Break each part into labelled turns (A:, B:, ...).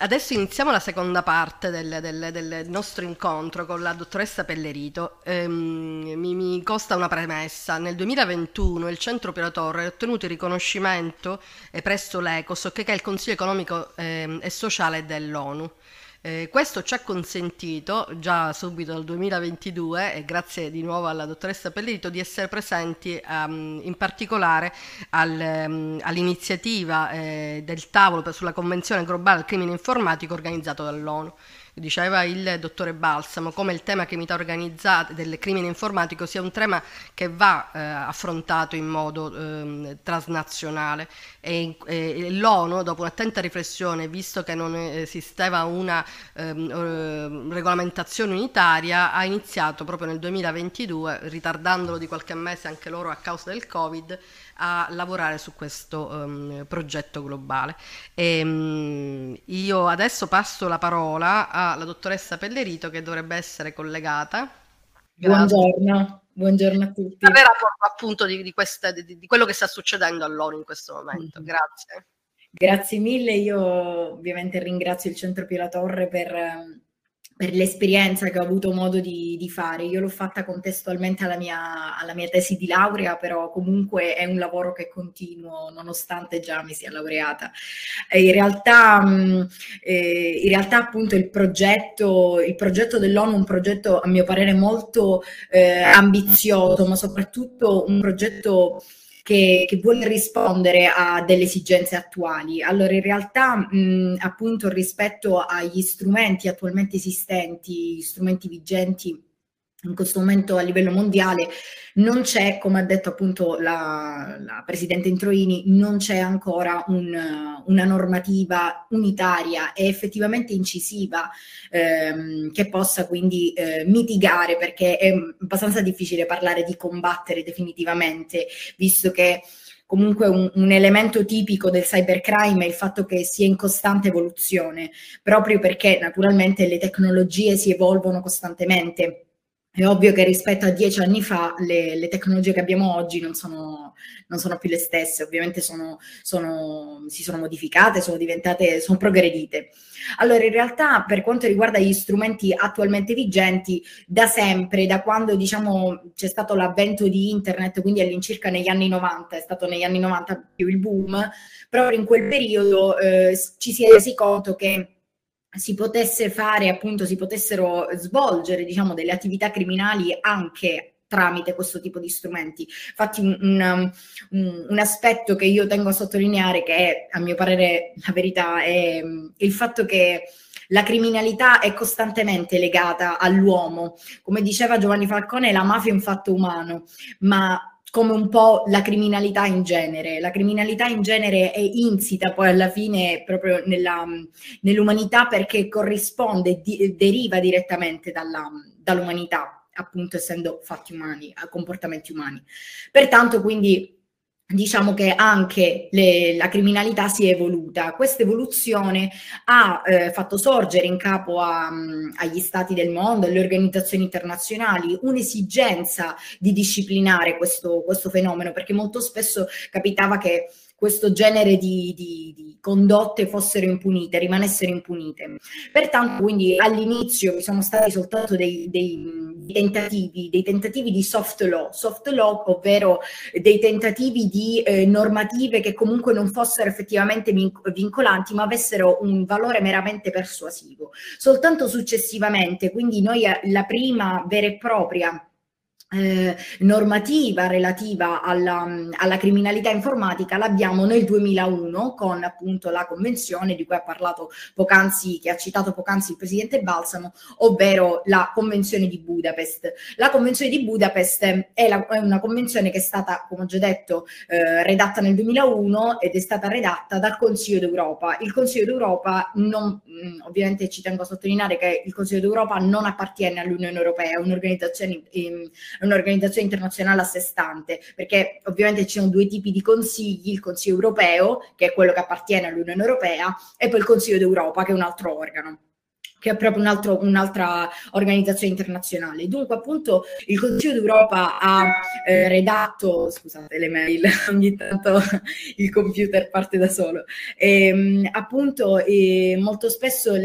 A: Adesso iniziamo la seconda parte del nostro incontro con la dottoressa Pellerito. Mi costa una premessa. Nel 2021 il Centro Pio La Torre ha ottenuto il riconoscimento presso l'ECOSOC, che è il Consiglio economico e sociale dell'ONU. Questo ci ha consentito già subito dal 2022, e grazie di nuovo alla dottoressa Pellerito, di essere presenti in particolare all'iniziativa del tavolo sulla Convenzione globale del crimine informatico organizzato dall'ONU. Diceva il dottore Balsamo come il tema criminalità organizzata del crimine informatico sia un tema che va affrontato in modo transnazionale, e l'ONU, dopo un'attenta riflessione, visto che non esisteva una regolamentazione unitaria, ha iniziato proprio nel 2022, ritardandolo di qualche mese anche loro a causa del Covid, a lavorare su questo progetto globale. Io adesso passo la parola alla dottoressa Pellerito, che dovrebbe essere collegata. Grazie.
B: Buongiorno a tutti.
A: Parlerà appunto di quello che sta succedendo all'ONU in questo momento. Grazie.
B: Grazie mille, io ovviamente ringrazio il Centro Pio La Torre per l'esperienza che ho avuto modo di fare. Io l'ho fatta contestualmente alla mia tesi di laurea, però comunque è un lavoro che continuo nonostante già mi sia laureata. In realtà appunto il progetto dell'ONU è un progetto a mio parere molto ambizioso, ma soprattutto un progetto che vuole rispondere a delle esigenze attuali. Allora, in realtà, appunto, rispetto agli strumenti attualmente esistenti, strumenti vigenti in questo momento a livello mondiale, non c'è, come ha detto appunto la Presidente Introini, non c'è ancora una normativa unitaria e effettivamente incisiva che possa quindi mitigare, perché è abbastanza difficile parlare di combattere definitivamente, visto che comunque un elemento tipico del cybercrime è il fatto che sia in costante evoluzione, proprio perché naturalmente le tecnologie si evolvono costantemente. È ovvio che rispetto a 10 anni fa le tecnologie che abbiamo oggi non sono più le stesse, ovviamente si sono modificate, sono progredite. Allora, in realtà, per quanto riguarda gli strumenti attualmente vigenti, da sempre, da quando diciamo c'è stato l'avvento di internet, quindi all'incirca negli anni 90, è stato negli anni 90 più il boom, proprio in quel periodo ci si è resi conto che si potessero svolgere, diciamo, delle attività criminali anche tramite questo tipo di strumenti. Infatti un aspetto che io tengo a sottolineare, che è, a mio parere, la verità, è il fatto che la criminalità è costantemente legata all'uomo. Come diceva Giovanni Falcone, la mafia è un fatto umano, ma come un po' la criminalità in genere. La criminalità in genere è insita poi alla fine proprio nell'umanità, perché corrisponde, deriva direttamente dall'umanità, appunto essendo fatti umani, comportamenti umani. Pertanto quindi diciamo che anche la criminalità si è evoluta. Questa evoluzione ha fatto sorgere in capo agli stati del mondo, alle organizzazioni internazionali, un'esigenza di disciplinare questo fenomeno, perché molto spesso capitava che questo genere di condotte fossero impunite, rimanessero impunite. Pertanto, quindi all'inizio vi sono stati soltanto dei tentativi di soft law, ovvero dei tentativi di normative che comunque non fossero effettivamente vincolanti, ma avessero un valore meramente persuasivo. Soltanto successivamente, quindi noi la prima vera e propria normativa relativa alla criminalità informatica l'abbiamo nel 2001 con appunto la convenzione di cui ha parlato poc'anzi, che ha citato poc'anzi il presidente Balsamo, ovvero la Convenzione di Budapest. La Convenzione di Budapest è una convenzione che è stata, come ho già detto, redatta nel 2001 ed è stata redatta dal Consiglio d'Europa. Il Consiglio d'Europa ovviamente ci tengo a sottolineare che il Consiglio d'Europa non appartiene all'Unione Europea, è un'organizzazione internazionale a sé stante, perché ovviamente ci sono due tipi di consigli: il Consiglio europeo, che è quello che appartiene all'Unione Europea, e poi il Consiglio d'Europa, che è un altro organo che è proprio un'altra organizzazione internazionale. Dunque, appunto, il Consiglio d'Europa ha redatto, scusate le mail, ogni tanto il computer parte da solo, appunto molto spesso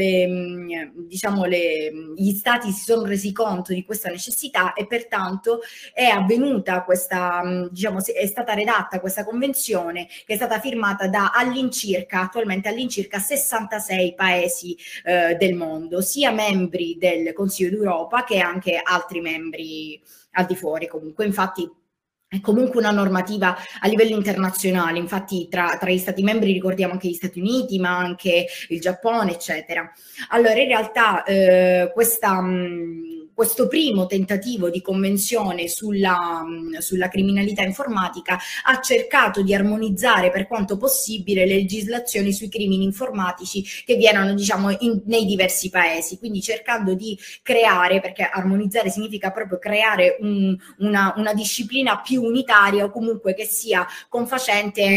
B: gli stati si sono resi conto di questa necessità e pertanto è avvenuta questa, è stata redatta questa convenzione che è stata firmata da attualmente all'incirca 66 paesi del mondo, sia membri del Consiglio d'Europa che anche altri membri al di fuori comunque. Infatti è comunque una normativa a livello internazionale, infatti tra gli stati membri ricordiamo anche gli Stati Uniti, ma anche il Giappone, eccetera. Allora, in realtà questo primo tentativo di convenzione sulla criminalità informatica ha cercato di armonizzare per quanto possibile le legislazioni sui crimini informatici che vi diciamo, nei diversi paesi, quindi cercando di creare, perché armonizzare significa proprio creare una disciplina più unitaria o comunque che sia confacente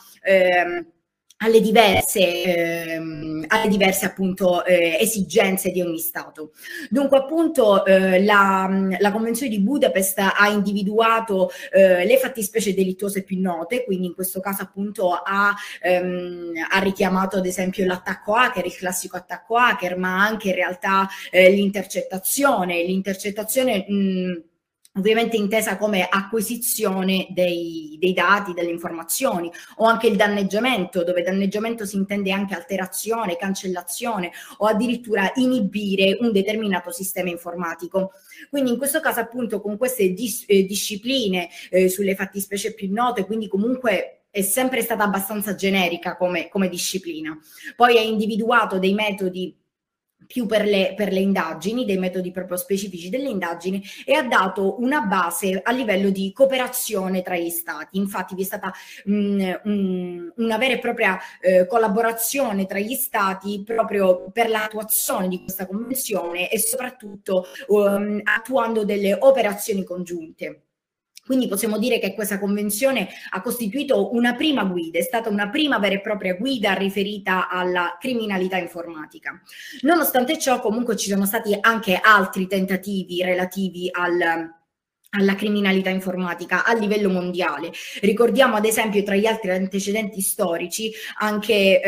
B: alle diverse appunto esigenze di ogni Stato. Dunque appunto la Convenzione di Budapest ha individuato le fattispecie delittuose più note, quindi in questo caso appunto ha richiamato ad esempio l'attacco hacker, il classico attacco hacker, ma anche in realtà l'intercettazione ovviamente intesa come acquisizione dei dati, delle informazioni, o anche il danneggiamento, dove danneggiamento si intende anche alterazione, cancellazione o addirittura inibire un determinato sistema informatico. Quindi in questo caso appunto con queste discipline sulle fattispecie più note, quindi comunque è sempre stata abbastanza generica come disciplina. Poi ha individuato dei metodi più per le indagini, dei metodi proprio specifici delle indagini, e ha dato una base a livello di cooperazione tra gli stati. Infatti vi è stata una vera e propria collaborazione tra gli stati proprio per l'attuazione di questa convenzione e soprattutto attuando delle operazioni congiunte. Quindi possiamo dire che questa convenzione ha costituito una prima guida, è stata una prima vera e propria guida riferita alla criminalità informatica. Nonostante ciò, comunque ci sono stati anche altri tentativi relativi alla criminalità informatica a livello mondiale. Ricordiamo ad esempio tra gli altri antecedenti storici anche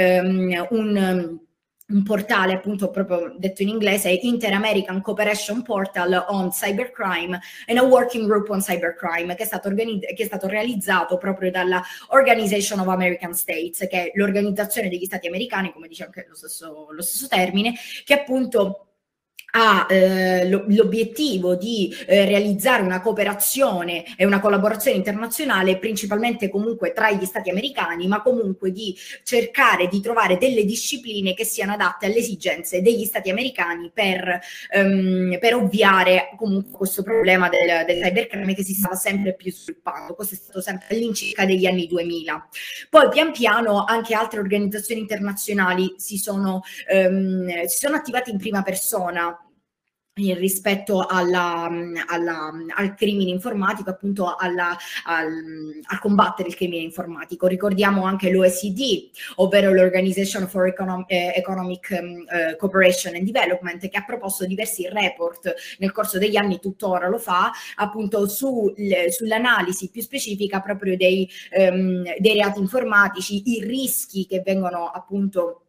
B: un portale, appunto proprio detto in inglese, Inter-American Cooperation Portal on Cybercrime and a Working Group on Cybercrime, che è stato realizzato proprio dalla Organization of American States, che è l'organizzazione degli stati americani, come dice anche lo stesso termine, che appunto ha l'obiettivo di realizzare una cooperazione e una collaborazione internazionale principalmente comunque tra gli stati americani, ma comunque di cercare di trovare delle discipline che siano adatte alle esigenze degli stati americani per ovviare comunque questo problema del cybercrime che si stava sempre più sviluppando. Questo è stato sempre all'incirca degli anni 2000. Poi pian piano anche altre organizzazioni internazionali si sono attivate in prima persona rispetto al crimine informatico, appunto al combattere il crimine informatico. Ricordiamo anche l'OECD, ovvero l'Organization for Economic Cooperation and Development, che ha proposto diversi report nel corso degli anni, tuttora lo fa, appunto sull'analisi più specifica proprio dei reati informatici, i rischi che vengono appunto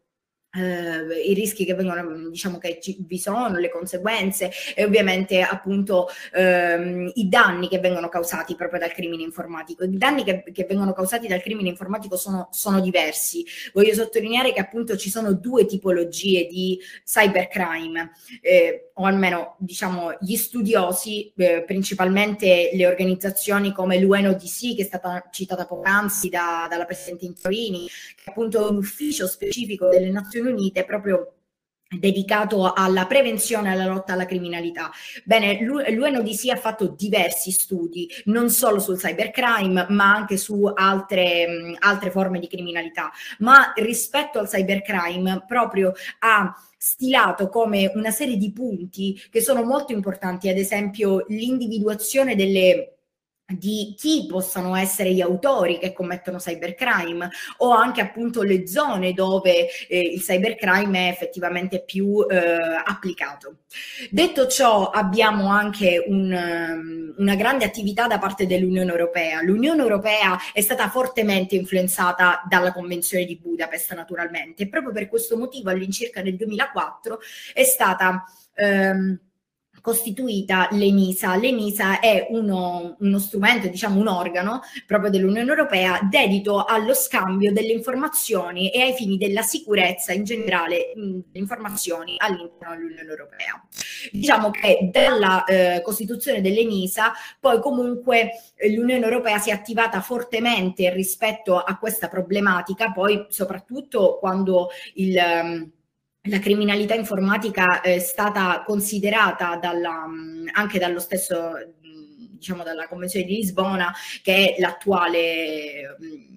B: diciamo che vi sono, le conseguenze e ovviamente appunto i danni che vengono causati proprio dal crimine informatico. I danni che vengono causati dal crimine informatico sono diversi. Voglio sottolineare che appunto ci sono due tipologie di cybercrime, o almeno diciamo gli studiosi, principalmente le organizzazioni come l'UNODC, che è stata citata poc'anzi dalla Presidente Introvini, che è appunto un ufficio specifico delle Nazioni Unite proprio dedicato alla prevenzione e alla lotta alla criminalità. Bene, l'UNODC ha fatto diversi studi, non solo sul cybercrime, ma anche su altre forme di criminalità, ma rispetto al cybercrime proprio ha stilato come una serie di punti che sono molto importanti, ad esempio l'individuazione delle di chi possano essere gli autori che commettono cybercrime, o anche appunto le zone dove il cybercrime è effettivamente più applicato. Detto ciò, abbiamo anche una grande attività da parte dell'Unione Europea. L'Unione Europea è stata fortemente influenzata dalla Convenzione di Budapest, naturalmente, e proprio per questo motivo all'incirca nel 2004 è stata costituita l'ENISA. L'ENISA è uno strumento, diciamo un organo proprio dell'Unione Europea dedito allo scambio delle informazioni e ai fini della sicurezza in generale delle informazioni all'interno dell'Unione Europea. Diciamo che dalla costituzione dell'ENISA poi comunque l'Unione Europea si è attivata fortemente rispetto a questa problematica, poi soprattutto quando la criminalità informatica è stata considerata anche dallo stesso, diciamo, dalla Convenzione di Lisbona, che è l'attuale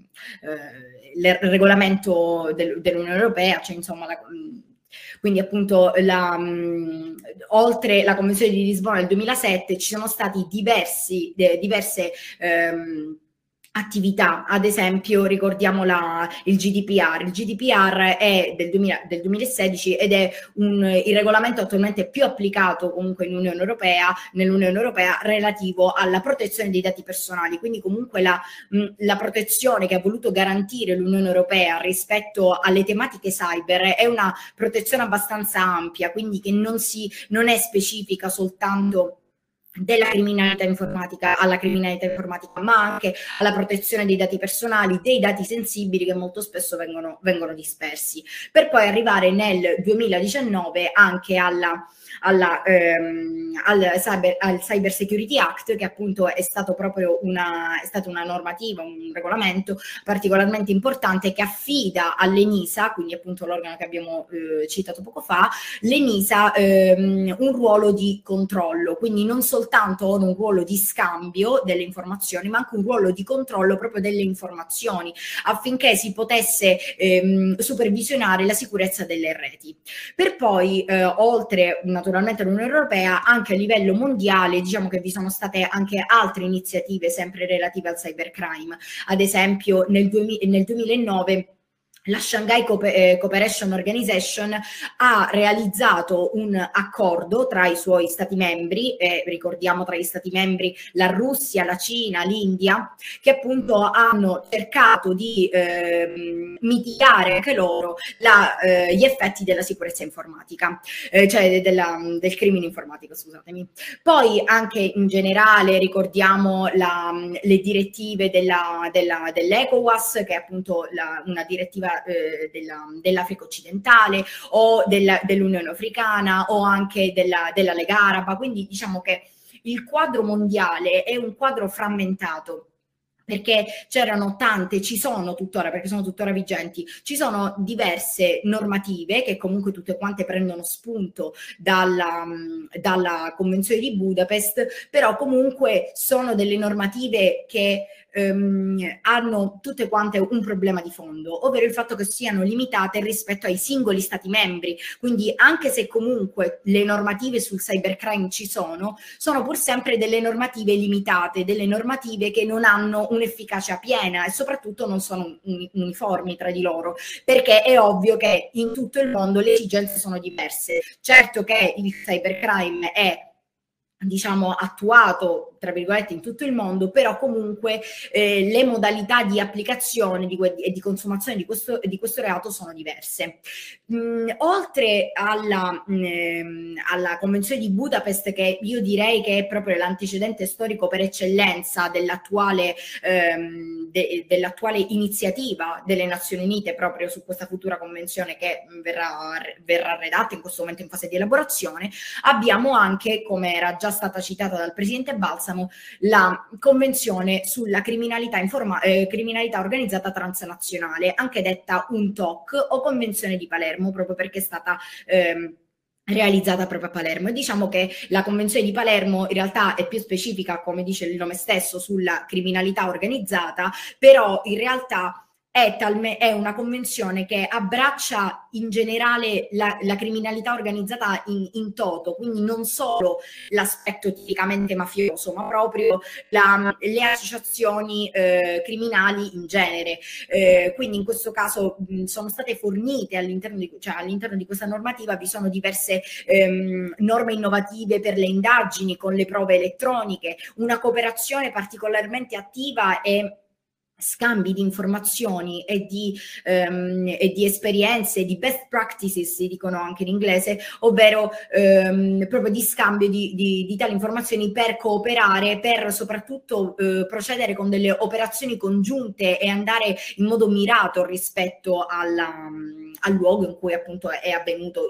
B: regolamento dell'Unione Europea, cioè insomma quindi appunto oltre la Convenzione di Lisbona del 2007 ci sono stati diverse attività. Ad esempio ricordiamo il GDPR. Il GDPR è del 2016 ed è il regolamento attualmente più applicato comunque nell'Unione Europea relativo alla protezione dei dati personali. Quindi comunque la protezione che ha voluto garantire l'Unione Europea rispetto alle tematiche cyber è una protezione abbastanza ampia, quindi che non è specifica soltanto alla criminalità informatica, ma anche alla protezione dei dati personali, dei dati sensibili che molto spesso vengono dispersi, per poi arrivare nel 2019 anche al Cyber Security Act, che appunto è stata una normativa, un regolamento particolarmente importante che affida all'ENISA, quindi appunto l'organo che abbiamo citato poco fa, l'ENISA un ruolo di controllo, quindi non soltanto un ruolo di scambio delle informazioni, ma anche un ruolo di controllo proprio delle informazioni, affinché si potesse supervisionare la sicurezza delle reti. Per poi, oltre naturalmente all'Unione Europea, anche a livello mondiale, diciamo che vi sono state anche altre iniziative sempre relative al cybercrime. Ad esempio nel 2009 la Shanghai Cooperation Organization ha realizzato un accordo tra i suoi stati membri, ricordiamo tra gli stati membri la Russia, la Cina, l'India, che appunto hanno cercato di mitigare anche loro gli effetti della sicurezza informatica, cioè del crimine informatico, scusatemi. Poi anche in generale ricordiamo le direttive dell'ECOWAS, che è appunto una direttiva dell'Africa occidentale, o dell'Unione Africana, o anche della Lega Araba. Quindi diciamo che il quadro mondiale è un quadro frammentato, perché ci sono tuttora, perché sono tuttora vigenti, ci sono diverse normative che comunque tutte quante prendono spunto dalla Convenzione di Budapest, però comunque sono delle normative che hanno tutte quante un problema di fondo, ovvero il fatto che siano limitate rispetto ai singoli stati membri. Quindi anche se comunque le normative sul cybercrime ci sono pur sempre delle normative limitate, delle normative che non hanno un'efficacia piena e soprattutto non sono uniformi tra di loro, perché è ovvio che in tutto il mondo le esigenze sono diverse. Certo che il cybercrime è, diciamo, attuato tra virgolette in tutto il mondo, però comunque le modalità di applicazione e di consumazione di questo reato sono diverse. Oltre alla Convenzione di Budapest, che io direi che è proprio l'antecedente storico per eccellenza dell'attuale iniziativa delle Nazioni Unite proprio su questa futura convenzione che verrà redatta in questo momento in fase di elaborazione, abbiamo anche, come era già stata citata dal Presidente Balsamo, la Convenzione sulla criminalità organizzata transnazionale, anche detta UNTOC o Convenzione di Palermo, proprio perché è stata realizzata proprio a Palermo. E diciamo che la Convenzione di Palermo in realtà è più specifica, come dice il nome stesso, sulla criminalità organizzata, però in realtà è una convenzione che abbraccia in generale la criminalità organizzata in toto, quindi non solo l'aspetto tipicamente mafioso, ma proprio le associazioni criminali in genere. Quindi in questo caso sono state fornite all'interno di questa normativa, vi sono diverse norme innovative per le indagini con le prove elettroniche, una cooperazione particolarmente attiva e scambi di informazioni e di esperienze, di best practices, si dicono anche in inglese, ovvero proprio di scambio di tali informazioni per cooperare, per soprattutto procedere con delle operazioni congiunte e andare in modo mirato rispetto al luogo in cui appunto è avvenuto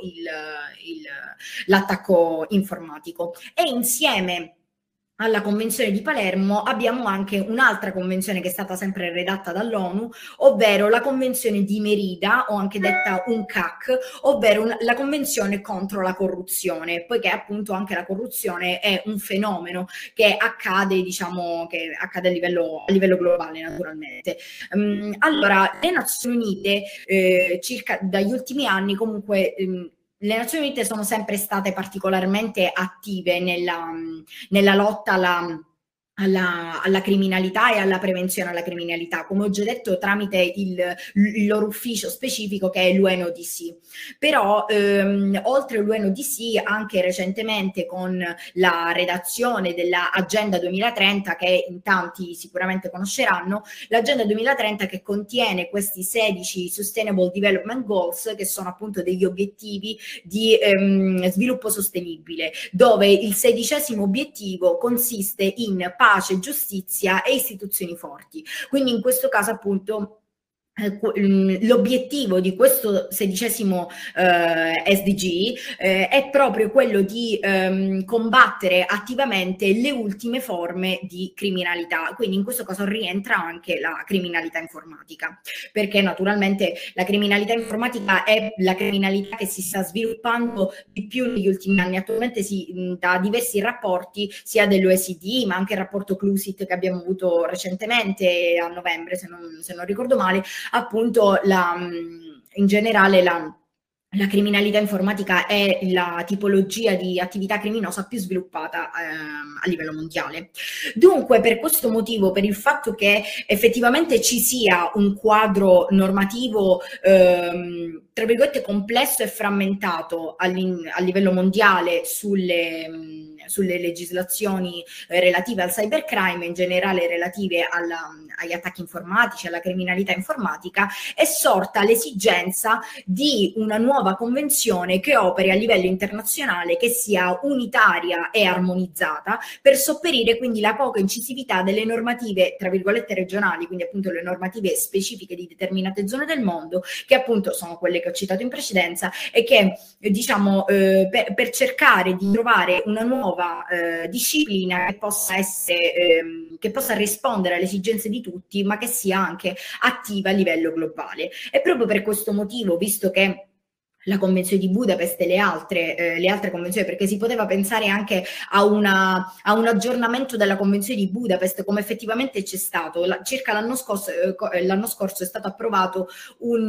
B: l'attacco informatico. E insieme alla Convenzione di Palermo abbiamo anche un'altra convenzione che è stata sempre redatta dall'ONU, ovvero la Convenzione di Merida, o anche detta UNCAC, ovvero la Convenzione contro la corruzione, poiché appunto anche la corruzione è un fenomeno che accade, diciamo, che accade a livello globale naturalmente. Allora, le Nazioni Unite circa dagli ultimi anni comunque le Nazioni Unite sono sempre state particolarmente attive nella lotta alla criminalità e alla prevenzione alla criminalità, come ho già detto, tramite il loro ufficio specifico che è l'UNODC. Però oltre all'UNODC, anche recentemente con la redazione dell'Agenda 2030, che in tanti sicuramente conosceranno, l'Agenda 2030 che contiene questi 16 Sustainable Development Goals, che sono appunto degli obiettivi di sviluppo sostenibile, dove il 16° obiettivo consiste in pace, giustizia e istituzioni forti. Quindi in questo caso appunto l'obiettivo di questo 16° SDG è proprio quello di combattere attivamente le ultime forme di criminalità, quindi in questo caso rientra anche la criminalità informatica, perché naturalmente la criminalità informatica è la criminalità che si sta sviluppando di più negli ultimi anni. Attualmente da diversi rapporti sia dell'OECD, ma anche il rapporto CLUSIT che abbiamo avuto recentemente a novembre, se non ricordo male, appunto in generale la criminalità informatica è la tipologia di attività criminosa più sviluppata a livello mondiale. Dunque, per questo motivo, per il fatto che effettivamente ci sia un quadro normativo tra virgolette complesso e frammentato a livello mondiale sulle legislazioni relative al cybercrime, in generale relative agli attacchi informatici, alla criminalità informatica, è sorta l'esigenza di una nuova convenzione che operi a livello internazionale, che sia unitaria e armonizzata, per sopperire quindi la poca incisività delle normative, tra virgolette, regionali, quindi appunto le normative specifiche di determinate zone del mondo, che appunto sono quelle che ho citato in precedenza e che, diciamo, per cercare di trovare una nuova disciplina che possa che possa rispondere alle esigenze di tutti, ma che sia anche attiva a livello globale. E proprio per questo motivo, visto che la Convenzione di Budapest e le altre convenzioni, perché si poteva pensare anche a un aggiornamento della Convenzione di Budapest, come effettivamente c'è stato. Circa l'anno scorso è stato approvato un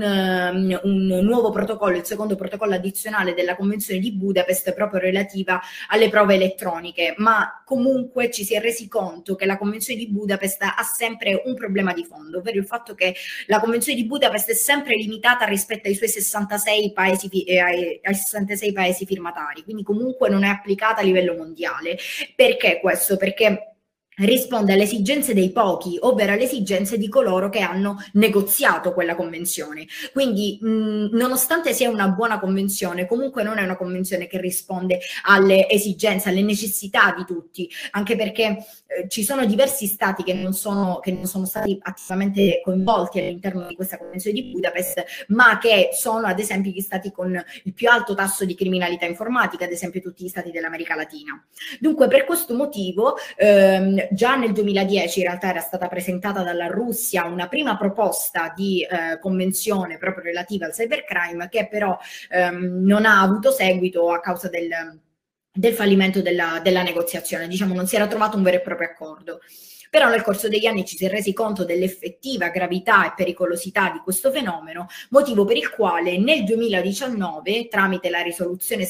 B: nuovo protocollo, il secondo protocollo addizionale della Convenzione di Budapest, proprio relativa alle prove elettroniche, ma comunque ci si è resi conto che la Convenzione di Budapest ha sempre un problema di fondo, ovvero il fatto che la Convenzione di Budapest è sempre limitata rispetto ai suoi 66 paesi ai 66 paesi firmatari, quindi comunque non è applicata a livello mondiale. Perché questo? Perché risponde alle esigenze dei pochi, ovvero alle esigenze di coloro che hanno negoziato quella convenzione. Quindi nonostante sia una buona convenzione, comunque non è una convenzione che risponde alle esigenze, alle necessità di tutti, anche perché ci sono diversi stati che non sono stati attivamente coinvolti all'interno di questa convenzione di Budapest, ma che sono ad esempio gli stati con il più alto tasso di criminalità informatica, ad esempio tutti gli stati dell'America Latina. Dunque per questo motivo già nel 2010 in realtà era stata presentata dalla Russia una prima proposta di convenzione proprio relativa al cybercrime, che però non ha avuto seguito a causa del fallimento della negoziazione, diciamo non si era trovato un vero e proprio accordo. però nel corso degli anni ci si è resi conto dell'effettiva gravità e pericolosità di questo fenomeno, motivo per il quale nel 2019, tramite la risoluzione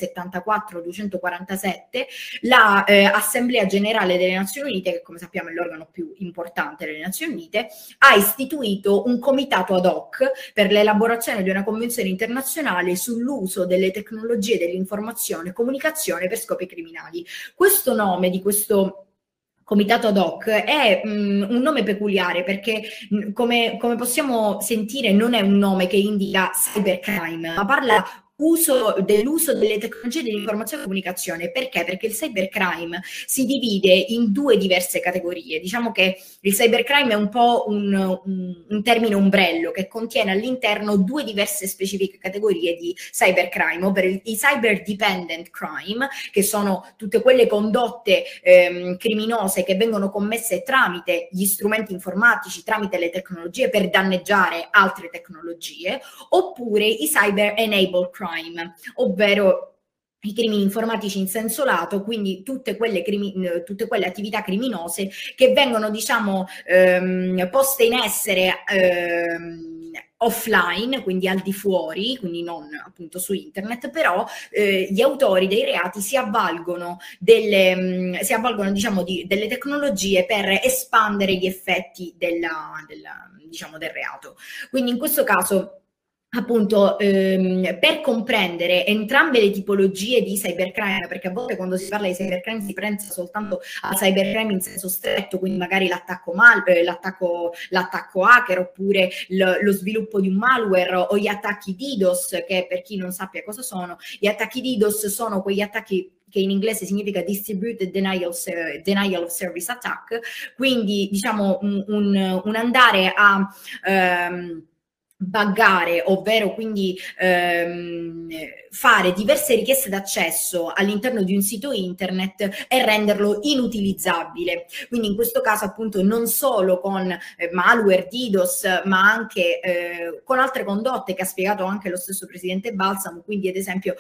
B: 74-247, la Assemblea Generale delle Nazioni Unite, che come sappiamo è l'organo più importante delle Nazioni Unite, ha istituito un comitato ad hoc per l'elaborazione di una convenzione internazionale sull'uso delle tecnologie dell'informazione e comunicazione per scopi criminali. Questo nome di questo comitato ad hoc è un nome peculiare perché come possiamo sentire non è un nome che indica cybercrime, ma parla dell'uso delle tecnologie dell'informazione e comunicazione. Perché? Perché il cybercrime si divide in due diverse categorie. Diciamo che il cybercrime è un po' un termine ombrello che contiene all'interno due diverse specifiche categorie di cybercrime, ovvero i cyber dependent crime, che sono tutte quelle condotte criminose che vengono commesse tramite gli strumenti informatici, tramite le tecnologie per danneggiare altre tecnologie, oppure i cyber enabled crime, ovvero i crimini informatici in senso lato, quindi tutte quelle attività criminose che vengono, diciamo, poste in essere offline, quindi al di fuori, quindi non appunto su internet, però gli autori dei reati si avvalgono delle tecnologie per espandere gli effetti del reato. Quindi in questo caso, appunto, per comprendere entrambe le tipologie di cybercrime, perché a volte quando si parla di cybercrime si pensa soltanto al cybercrime in senso stretto, quindi magari l'attacco hacker, oppure lo sviluppo di un malware, o gli attacchi DDoS, che per chi non sappia cosa sono, gli attacchi DDoS sono quegli attacchi che in inglese significa Distributed Denial of Service Attack, quindi diciamo un andare a buggare, ovvero quindi fare diverse richieste d'accesso all'interno di un sito internet e renderlo inutilizzabile. Quindi in questo caso appunto non solo con malware, DDoS, ma anche con altre condotte che ha spiegato anche lo stesso presidente Balsamo, quindi ad esempio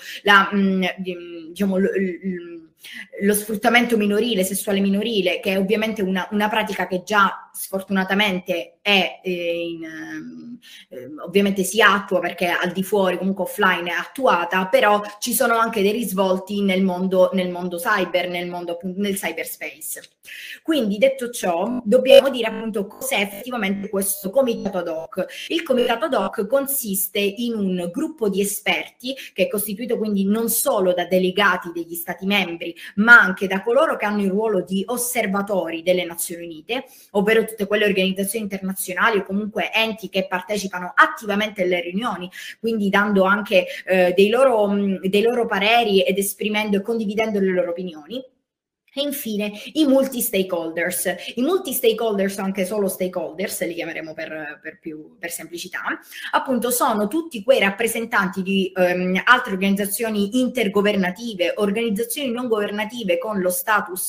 B: lo sfruttamento minorile, sessuale minorile, che è ovviamente una pratica che già sfortunatamente è ovviamente si attua perché al di fuori, comunque offline, è attuata, però ci sono anche dei risvolti nel mondo cyber, nel cyberspace. Quindi detto ciò, dobbiamo dire appunto cos'è effettivamente questo comitato ad hoc. Il comitato ad hoc consiste in un gruppo di esperti che è costituito quindi non solo da delegati degli Stati membri, ma anche da coloro che hanno il ruolo di osservatori delle Nazioni Unite, ovvero tutte quelle organizzazioni internazionali o comunque enti che partecipano attivamente alle riunioni, quindi dando anche dei loro pareri ed esprimendo e condividendo le loro opinioni. E infine i multi-stakeholders. I multi-stakeholders, anche solo stakeholders, li chiameremo per semplicità, appunto sono tutti quei rappresentanti di altre organizzazioni intergovernative, organizzazioni non governative con lo status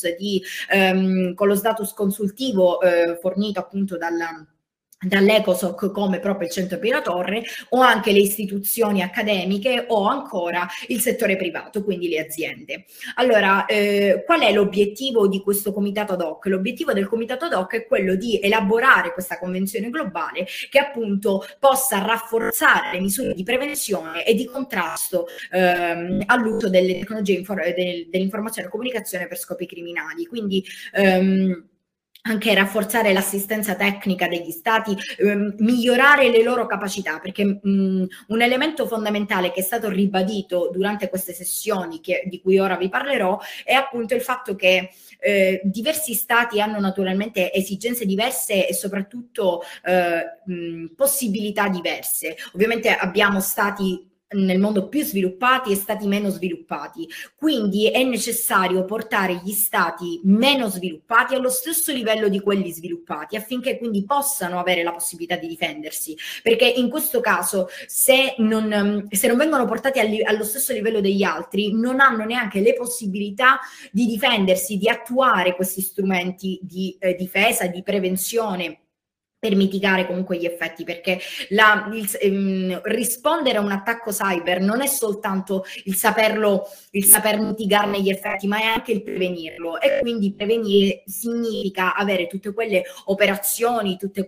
B: consultivo fornito appunto dall'ECOSOC, come proprio il Centro Pio La Torre, o anche le istituzioni accademiche o ancora il settore privato, quindi le aziende. Allora, qual è l'obiettivo di questo comitato ad hoc? L'obiettivo del comitato ad hoc è quello di elaborare questa convenzione globale che appunto possa rafforzare le misure di prevenzione e di contrasto all'uso delle tecnologie dell'informazione e comunicazione per scopi criminali. Quindi anche rafforzare l'assistenza tecnica degli stati, migliorare le loro capacità, perché un elemento fondamentale che è stato ribadito durante queste sessioni di cui ora vi parlerò è appunto il fatto che diversi stati hanno naturalmente esigenze diverse e soprattutto possibilità diverse. Ovviamente abbiamo stati nel mondo più sviluppati e stati meno sviluppati, quindi è necessario portare gli stati meno sviluppati allo stesso livello di quelli sviluppati, affinché quindi possano avere la possibilità di difendersi, perché in questo caso se non vengono portati allo stesso livello degli altri non hanno neanche le possibilità di difendersi, di attuare questi strumenti di difesa, di prevenzione per mitigare comunque gli effetti, perché rispondere a un attacco cyber non è soltanto il saper mitigarne gli effetti, ma è anche il prevenirlo, e quindi prevenire significa avere tutte quelle operazioni, tutti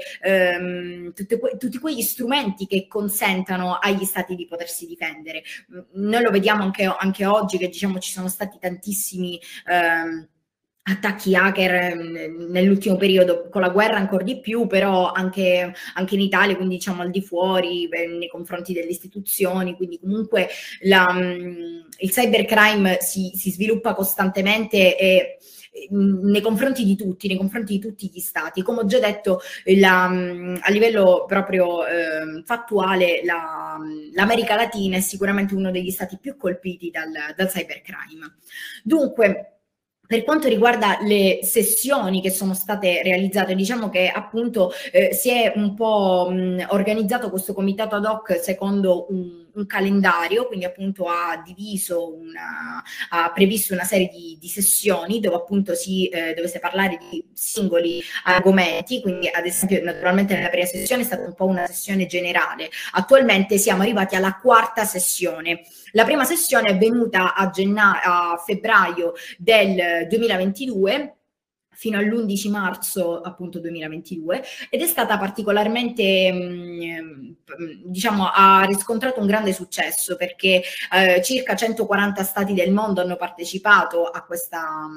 B: quegli strumenti che consentano agli stati di potersi difendere. Noi lo vediamo anche oggi, che diciamo ci sono stati tantissimi attacchi hacker nell'ultimo periodo, con la guerra ancora di più, però anche in Italia, quindi diciamo al di fuori, nei confronti delle istituzioni, quindi comunque il cybercrime si sviluppa costantemente e nei confronti di tutti gli stati. Come ho già detto, a livello proprio fattuale, l'America Latina è sicuramente uno degli stati più colpiti dal cybercrime. Dunque, per quanto riguarda le sessioni che sono state realizzate, diciamo che appunto si è un po' organizzato questo comitato ad hoc secondo un calendario, quindi appunto ha previsto una serie di sessioni dove appunto dovesse parlare di singoli argomenti, quindi ad esempio naturalmente nella prima sessione è stata un po' una sessione generale. Attualmente siamo arrivati alla quarta sessione. La prima sessione è avvenuta a febbraio del 2022 fino all'11 marzo appunto 2022, ed è stata particolarmente diciamo ha riscontrato un grande successo, perché circa 140 stati del mondo hanno partecipato a questa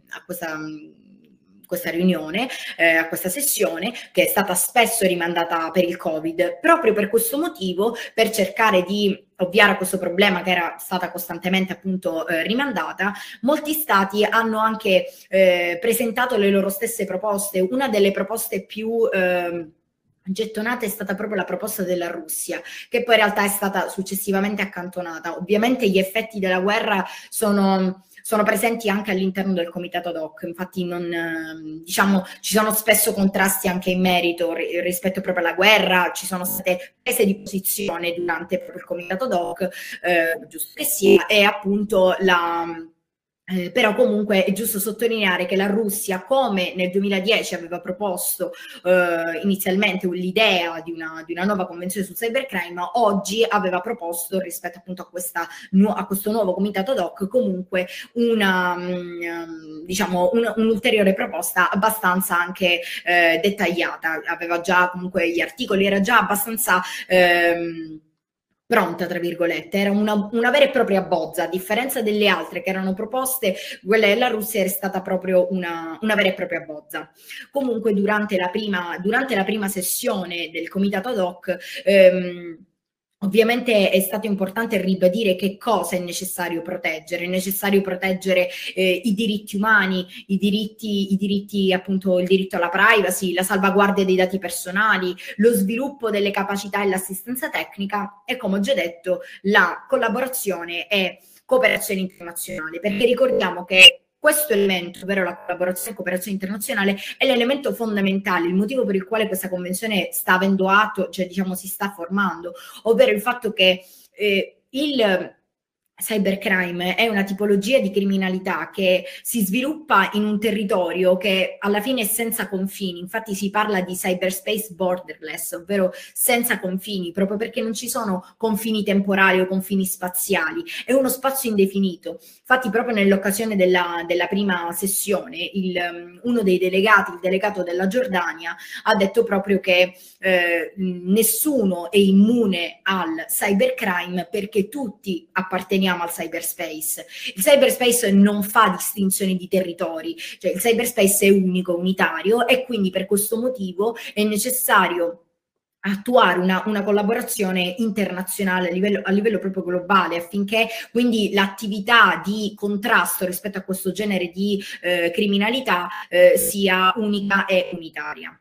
B: riunione, a questa sessione, che è stata spesso rimandata per il Covid, proprio per questo motivo, per cercare di ovviare a questo problema che era stata costantemente appunto rimandata. Molti stati hanno anche presentato le loro stesse proposte. Una delle proposte più gettonata è stata proprio la proposta della Russia, che poi in realtà è stata successivamente accantonata. Ovviamente gli effetti della guerra sono presenti anche all'interno del comitato ad hoc, infatti diciamo, ci sono spesso contrasti anche in merito rispetto proprio alla guerra, ci sono state prese di posizione durante proprio il comitato ad hoc, giusto che sia, e appunto però comunque è giusto sottolineare che la Russia, come nel 2010 aveva proposto inizialmente l'idea di una nuova convenzione sul cybercrime, oggi aveva proposto, rispetto appunto a questo nuovo comitato ad hoc, comunque diciamo un'ulteriore proposta abbastanza anche dettagliata. Aveva già comunque gli articoli, era già abbastanza pronta, tra virgolette, era una vera e propria bozza, a differenza delle altre che erano proposte, quella della Russia era stata proprio una vera e propria bozza. Comunque durante la prima sessione del comitato ad hoc ovviamente è stato importante ribadire che cosa è necessario proteggere. È necessario proteggere i diritti umani, i diritti appunto, il diritto alla privacy, la salvaguardia dei dati personali, lo sviluppo delle capacità e l'assistenza tecnica, e come ho già detto la collaborazione e cooperazione internazionale, perché ricordiamo che questo elemento, ovvero la collaborazione e cooperazione internazionale, è l'elemento fondamentale, il motivo per il quale questa convenzione sta avendo atto, cioè diciamo si sta formando, ovvero il fatto che il cybercrime è una tipologia di criminalità che si sviluppa in un territorio che alla fine è senza confini. Infatti si parla di cyberspace borderless, ovvero senza confini, proprio perché non ci sono confini temporali o confini spaziali, è uno spazio indefinito. Infatti proprio nell'occasione della prima sessione uno dei delegati, il delegato della Giordania, ha detto proprio che nessuno è immune al cybercrime perché tutti apparteniamo al cyberspace. Il cyberspace non fa distinzioni di territori, cioè il cyberspace è unico, unitario, e quindi per questo motivo è necessario attuare una collaborazione internazionale a livello proprio globale, affinché quindi l'attività di contrasto rispetto a questo genere di criminalità sia unica e unitaria.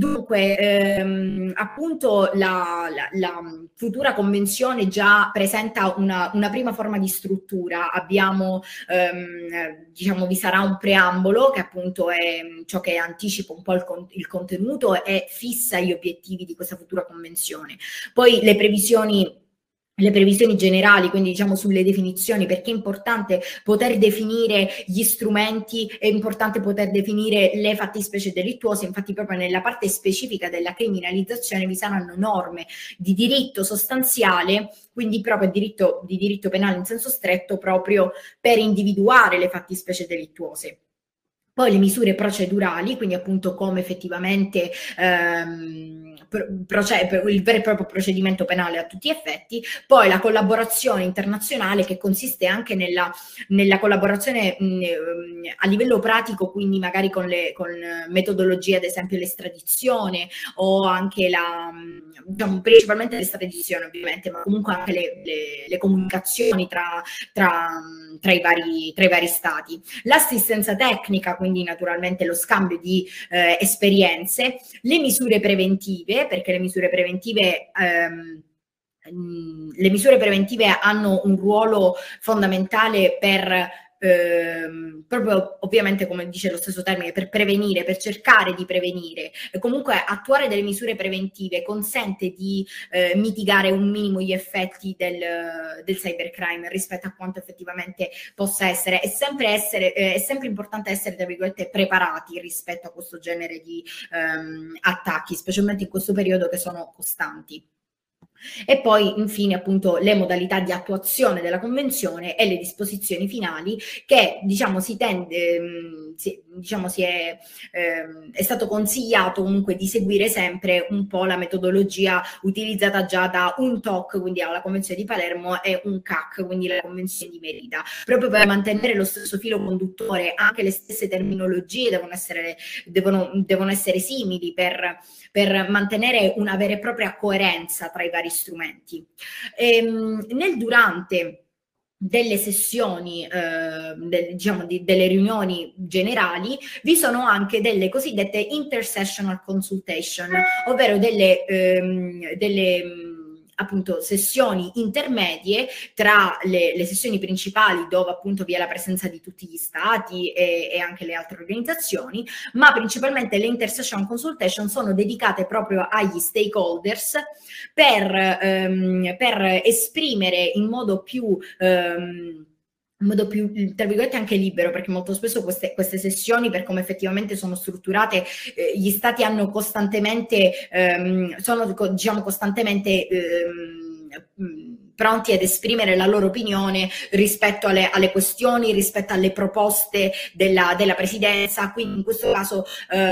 B: Dunque appunto la futura convenzione già presenta una prima forma di struttura. Abbiamo diciamo vi sarà un preambolo che appunto è ciò che anticipa un po' il contenuto e fissa gli obiettivi di questa futura convenzione. Poi le previsioni le previsioni generali, quindi diciamo sulle definizioni, perché è importante poter definire gli strumenti, è importante poter definire le fattispecie delittuose. Infatti proprio nella parte specifica della criminalizzazione vi saranno norme di diritto sostanziale, quindi proprio di diritto penale in senso stretto, proprio per individuare le fattispecie delittuose. Poi le misure procedurali, quindi appunto come effettivamente il vero e proprio procedimento penale a tutti gli effetti. Poi la collaborazione internazionale, che consiste anche nella collaborazione a livello pratico, quindi magari con metodologie, ad esempio l'estradizione, o anche diciamo, principalmente l'estradizione ovviamente, ma comunque anche le comunicazioni tra i vari stati. L'assistenza tecnica, quindi naturalmente lo scambio di esperienze, le misure preventive, perché le misure preventive hanno un ruolo fondamentale per proprio ovviamente, come dice lo stesso termine, per prevenire, per cercare di prevenire. E comunque attuare delle misure preventive consente di mitigare un minimo gli effetti del cybercrime rispetto a quanto effettivamente possa essere. È sempre importante essere, tra virgolette, preparati rispetto a questo genere di attacchi, specialmente in questo periodo, che sono costanti. E poi infine appunto le modalità di attuazione della convenzione e le disposizioni finali, che diciamo è stato consigliato comunque di seguire sempre un po' la metodologia utilizzata già da UNTOC, quindi alla Convenzione di Palermo, e UNCAC, quindi la Convenzione di Merida, proprio per mantenere lo stesso filo conduttore. Anche le stesse terminologie devono essere simili per mantenere una vera e propria coerenza tra i vari strumenti. Nel durante delle sessioni, delle riunioni generali, vi sono anche delle cosiddette intersessional consultation, ovvero delle appunto sessioni intermedie tra le sessioni principali, dove appunto vi è la presenza di tutti gli stati e anche le altre organizzazioni, ma principalmente le intersessional consultation sono dedicate proprio agli stakeholders per esprimere in modo più tra virgolette anche libero, perché molto spesso queste sessioni, per come effettivamente sono strutturate, gli stati hanno costantemente pronti ad esprimere la loro opinione rispetto alle questioni, rispetto alle proposte della presidenza. Quindi in questo caso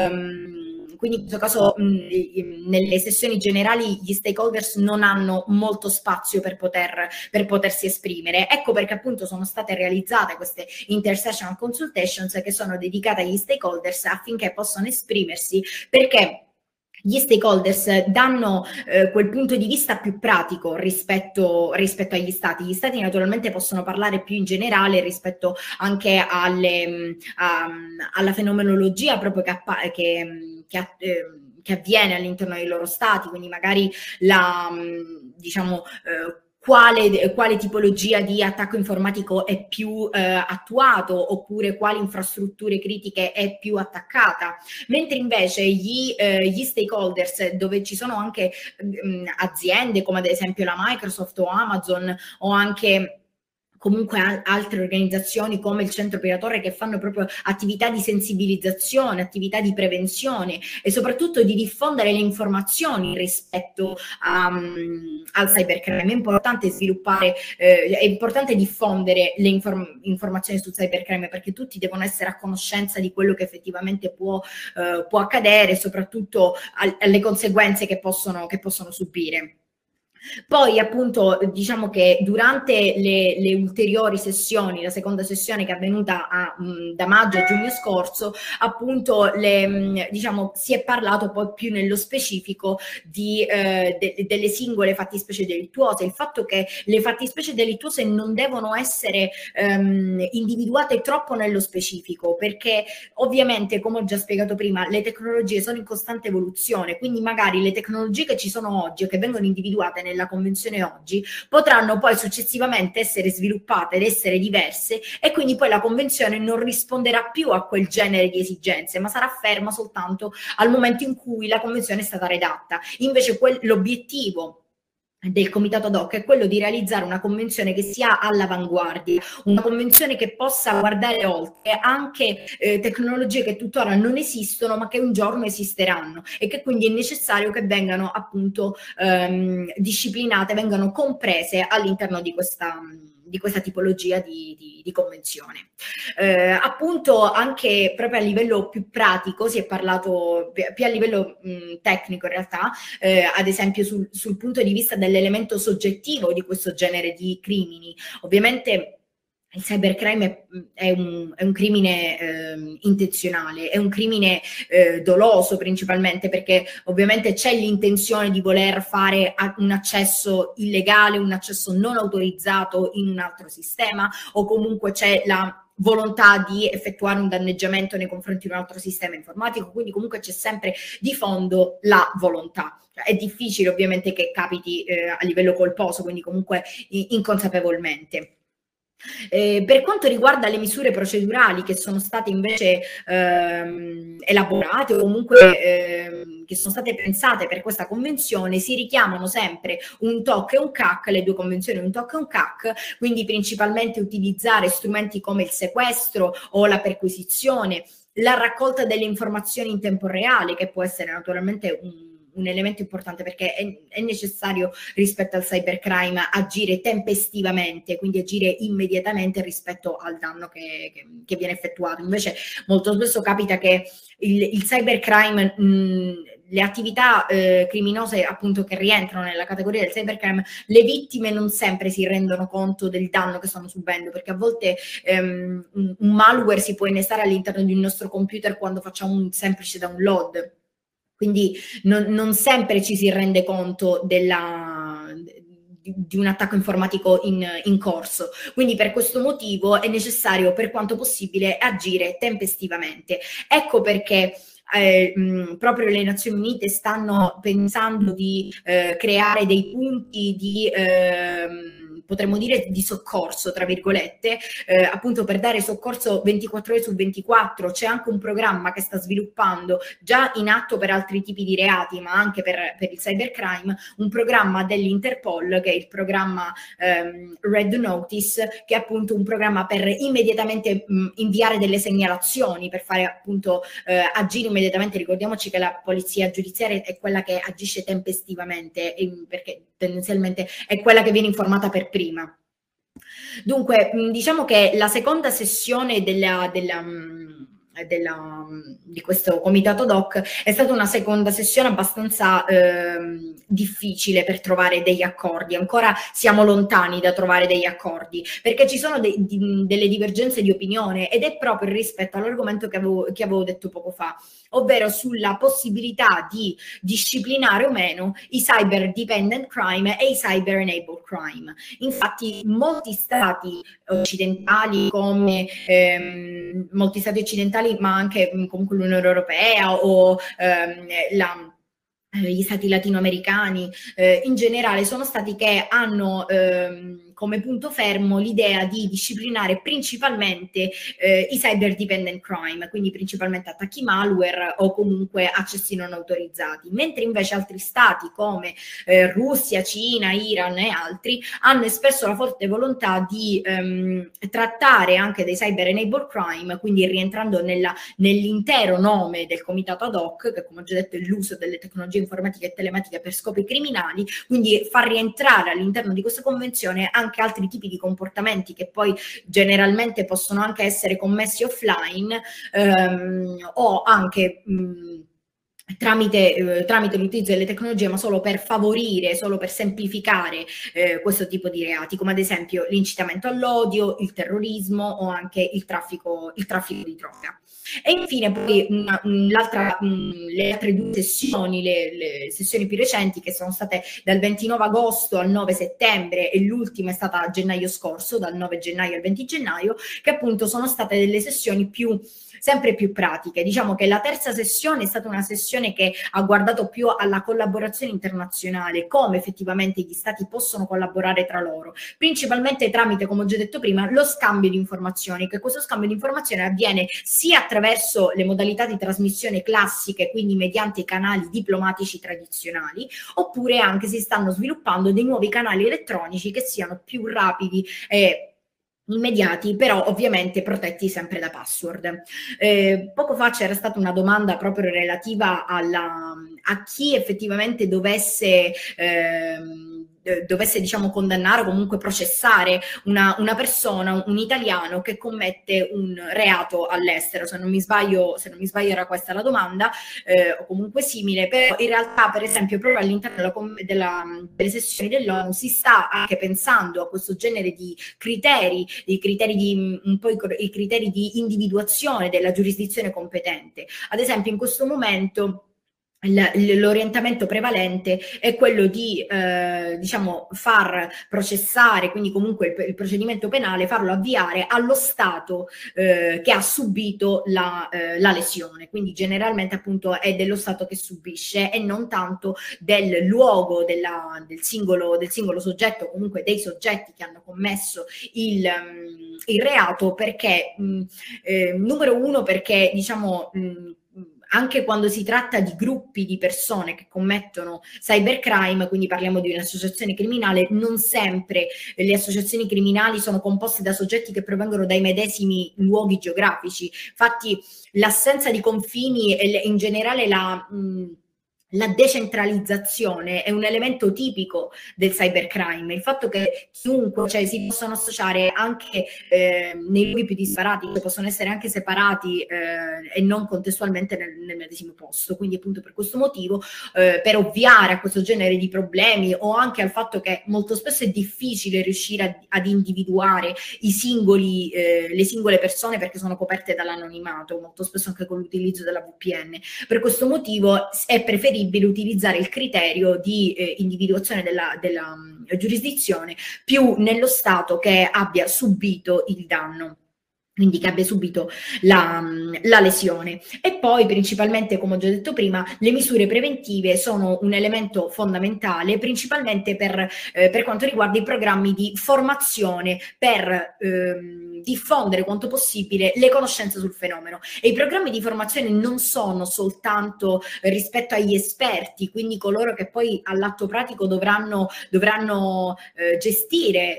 B: nelle sessioni generali gli stakeholders non hanno molto spazio per potersi esprimere. Ecco perché appunto sono state realizzate queste intersessional consultations, che sono dedicate agli stakeholders affinché possano esprimersi, perché gli stakeholders danno quel punto di vista più pratico rispetto agli stati. Gli stati naturalmente possono parlare più in generale rispetto anche alla fenomenologia proprio che avviene all'interno dei loro stati, quindi magari quale tipologia di attacco informatico è più attuato, oppure quali infrastrutture critiche è più attaccata, mentre invece gli stakeholders, dove ci sono anche aziende come ad esempio la Microsoft o Amazon, o anche comunque altre organizzazioni come il Centro Piratore, che fanno proprio attività di sensibilizzazione, attività di prevenzione e soprattutto di diffondere le informazioni rispetto al cybercrime. È importante è importante diffondere le informazioni sul cybercrime, perché tutti devono essere a conoscenza di quello che effettivamente può accadere, e soprattutto alle conseguenze che possono subire. Poi appunto diciamo che durante le ulteriori sessioni, la seconda sessione che è avvenuta da maggio a giugno scorso, appunto si è parlato poi più nello specifico delle singole fattispecie delittuose. Il fatto che le fattispecie delittuose non devono essere individuate troppo nello specifico, perché ovviamente, come ho già spiegato prima, le tecnologie sono in costante evoluzione, quindi magari le tecnologie che ci sono oggi o che vengono individuate nella convenzione oggi potranno poi successivamente essere sviluppate ed essere diverse, e quindi poi la convenzione non risponderà più a quel genere di esigenze, ma sarà ferma soltanto al momento in cui la convenzione è stata redatta. Invece l'obiettivo del comitato ad hoc è quello di realizzare una convenzione che sia all'avanguardia, una convenzione che possa guardare oltre anche tecnologie che tuttora non esistono ma che un giorno esisteranno, e che quindi è necessario che vengano appunto disciplinate, vengano comprese all'interno di questa tipologia di convenzione. Appunto, anche proprio a livello più pratico si è parlato, più a livello tecnico in realtà, ad esempio sul punto di vista dell'elemento soggettivo di questo genere di crimini. Ovviamente il cybercrime è un crimine intenzionale, è un crimine doloso principalmente, perché ovviamente c'è l'intenzione di voler fare un accesso illegale, un accesso non autorizzato in un altro sistema, o comunque c'è la volontà di effettuare un danneggiamento nei confronti di un altro sistema informatico, quindi comunque c'è sempre di fondo la volontà. È difficile ovviamente che capiti a livello colposo, quindi comunque inconsapevolmente. Per quanto riguarda le misure procedurali che sono state invece elaborate o comunque che sono state pensate per questa convenzione, si richiamano sempre un TOC e un CAC, le due convenzioni un TOC e un CAC, quindi principalmente utilizzare strumenti come il sequestro o la perquisizione, la raccolta delle informazioni in tempo reale, che può essere naturalmente un elemento importante, perché è necessario rispetto al cybercrime agire tempestivamente, quindi agire immediatamente rispetto al danno che viene effettuato. Invece molto spesso capita che il cybercrime, le attività criminose appunto che rientrano nella categoria del cybercrime, le vittime non sempre si rendono conto del danno che stanno subendo, perché a volte un malware si può innestare all'interno di un nostro computer quando facciamo un semplice download. Quindi non sempre ci si rende conto di un attacco informatico in corso. Quindi per questo motivo è necessario, per quanto possibile, agire tempestivamente. Ecco perché proprio le Nazioni Unite stanno pensando di creare dei punti di potremmo dire di soccorso, tra virgolette, appunto per dare soccorso 24 ore su 24. C'è anche un programma che sta sviluppando, già in atto per altri tipi di reati, ma anche per il cybercrime, un programma dell'Interpol, che è il programma Red Notice, che è appunto un programma per immediatamente inviare delle segnalazioni, per fare appunto agire immediatamente. Ricordiamoci che la polizia giudiziaria è quella che agisce tempestivamente, perché tendenzialmente è quella che viene informata per prima. Dunque, diciamo che la seconda sessione di questo comitato doc è stata una seconda sessione abbastanza difficile per trovare degli accordi. Ancora siamo lontani da trovare degli accordi, perché ci sono delle divergenze di opinione, ed è proprio rispetto all'argomento che avevo detto poco fa, ovvero sulla possibilità di disciplinare o meno i cyber dependent crime e i cyber enabled crime. Infatti molti stati occidentali, come molti stati occidentali, ma anche comunque l'Unione Europea o gli stati latinoamericani in generale, sono stati che hanno come punto fermo l'idea di disciplinare principalmente i cyber dependent crime, quindi principalmente attacchi malware o comunque accessi non autorizzati, mentre invece altri stati come Russia, Cina, Iran e altri hanno espresso la forte volontà di trattare anche dei cyber enabled crime, quindi rientrando nell'intero nome del comitato ad hoc, che come ho già detto è l'uso delle tecnologie informatiche e telematiche per scopi criminali, quindi far rientrare all'interno di questa convenzione anche altri tipi di comportamenti che poi generalmente possono anche essere commessi offline o anche tramite l'utilizzo delle tecnologie, ma solo per favorire, solo per semplificare questo tipo di reati, come ad esempio l'incitamento all'odio, il terrorismo o anche il traffico di droga. E infine poi le altre due sessioni, le sessioni più recenti, che sono state dal 29 agosto al 9 settembre, e l'ultima è stata a gennaio scorso, dal 9 gennaio al 20 gennaio, che appunto sono state delle sessioni sempre più pratiche. Diciamo che la terza sessione è stata una sessione convenzione che ha guardato più alla collaborazione internazionale, come effettivamente gli stati possono collaborare tra loro, principalmente tramite, come ho già detto prima, lo scambio di informazioni, che questo scambio di informazioni avviene sia attraverso le modalità di trasmissione classiche, quindi mediante i canali diplomatici tradizionali, oppure anche si stanno sviluppando dei nuovi canali elettronici che siano più rapidi e immediati, però ovviamente protetti sempre da password. Poco fa c'era stata una domanda proprio relativa a chi effettivamente dovesse diciamo condannare o comunque processare una persona, un italiano che commette un reato all'estero. Se non mi sbaglio era questa la domanda, o comunque simile, però in realtà per esempio proprio all'interno delle sessioni dell'ONU si sta anche pensando a questo genere di criteri, i criteri di individuazione della giurisdizione competente. Ad esempio in questo momento l'orientamento prevalente è quello di diciamo far processare, quindi comunque il procedimento penale, farlo avviare allo Stato che ha subito la lesione, quindi generalmente appunto è dello Stato che subisce e non tanto del luogo del singolo soggetto, comunque dei soggetti che hanno commesso il reato, perché numero uno, perché diciamo anche quando si tratta di gruppi di persone che commettono cybercrime, quindi parliamo di un'associazione criminale, non sempre le associazioni criminali sono composte da soggetti che provengono dai medesimi luoghi geografici. Infatti l'assenza di confini e in generale la decentralizzazione è un elemento tipico del cybercrime, il fatto che chiunque, cioè si possono associare anche nei luoghi più disparati, cioè possono essere anche separati e non contestualmente nel medesimo posto, quindi appunto per questo motivo, per ovviare a questo genere di problemi o anche al fatto che molto spesso è difficile riuscire ad individuare le singole persone perché sono coperte dall'anonimato, molto spesso anche con l'utilizzo della VPN. Per questo motivo è preferibile utilizzare il criterio di individuazione della giurisdizione più nello Stato che abbia subito il danno, quindi che abbia subito la lesione. E poi principalmente, come ho già detto prima, le misure preventive sono un elemento fondamentale, principalmente per quanto riguarda i programmi di formazione per diffondere quanto possibile le conoscenze sul fenomeno. E i programmi di formazione non sono soltanto rispetto agli esperti, quindi coloro che poi all'atto pratico dovranno gestire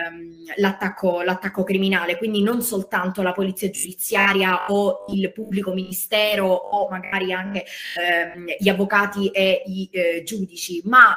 B: l'attacco criminale, quindi non soltanto la polizia giudiziaria o il pubblico ministero o magari anche gli avvocati e i giudici, ma